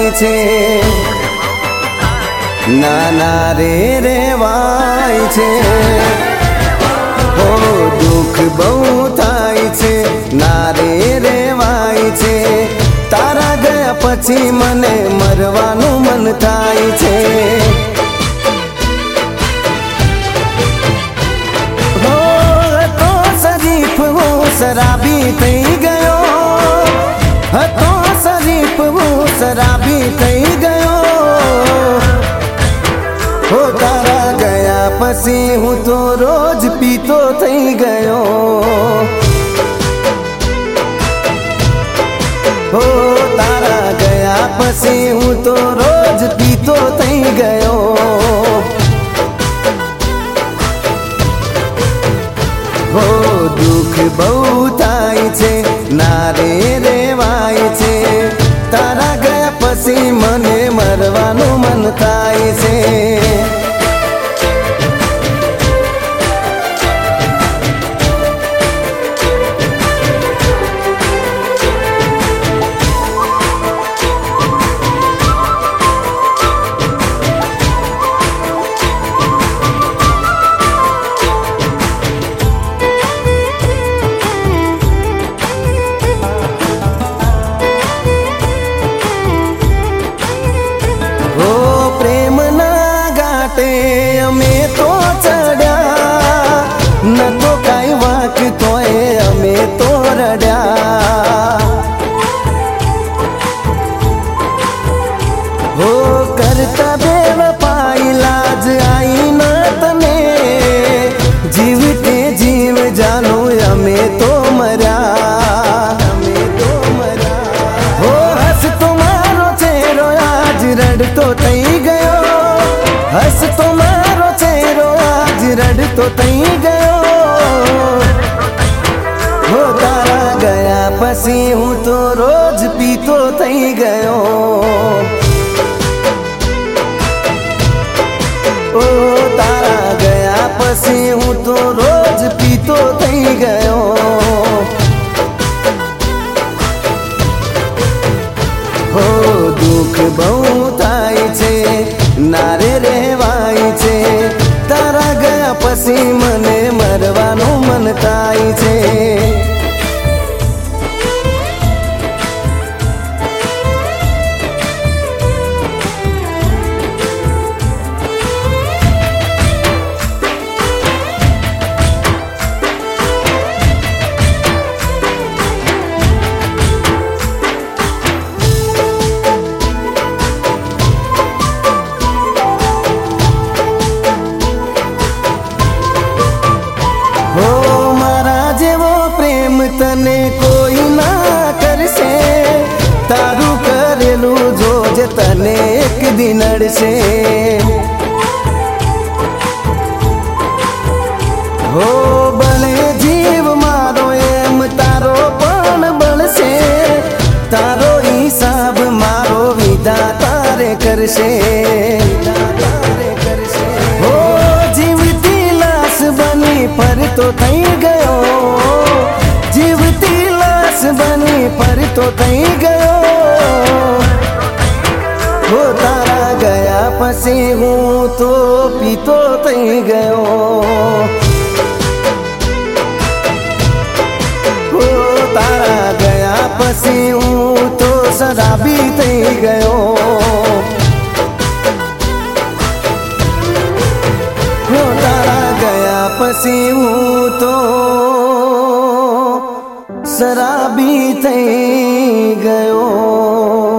થાય છે, નાના રે રેવાય છે, ઓ દુઃખ બહુ થાય છે, ના રે રેવાય છે, તારા ગયા પછી મને મરવાનું મન થાય છે। शराबी थई गयो हतो, शरीफ वो शराबी थई गयो, हो तारा गया पसी हूँ तो रोज पीतो थई गयो, हो तारा गया पसी हूँ तो रोज पीतो थई गयो, हो दुख बहु થાય છે, ના રે રેવાય છે, તારા ગયા પછી મને મરવાનું મન થાય છે। અમે તો ચડ્યા ન તો કાઈ વાક તોય અમે તો રડ્યા, હો કરતા બેવફાઈ લાજ આઈ ન તને, જીવતે જીવ જાનું અમે તો મર્યા, અમે તો મર્યા, હો હસ તો મારો ચહેરો આજ રડતો થઈ ગયો, हस तो मारो चेहरो आज रड़तो थई गयो, हो तारा गया पसी हूँ तो रोज पीतो थई गयो, ओ तारा गया पसी हूँ तो रोज पीतो थई गयो, हो दुख बहु થાય છે, ના રે રેવાય છે, તારા ગયા પછી મને મરવાનું મન થાય છે। तने कोई ना करसे, तारू करेलू जोज तने एक दिन अड़से, हो बले जीव मारो एम तारो पण बलसे, तारो हिसाब मारो विधातारे करसे, हो जीवती लाश बनी पर तो थई गयो, जीवती लाश बनी पर तो थई गयो, हो तारा गया पसी हूँ तो पीतो थई गयो, हो तारा गया पसी हूँ तो शराबी थई गयो, हो तारा गया पसी हूँ तो शराबी थई गयो।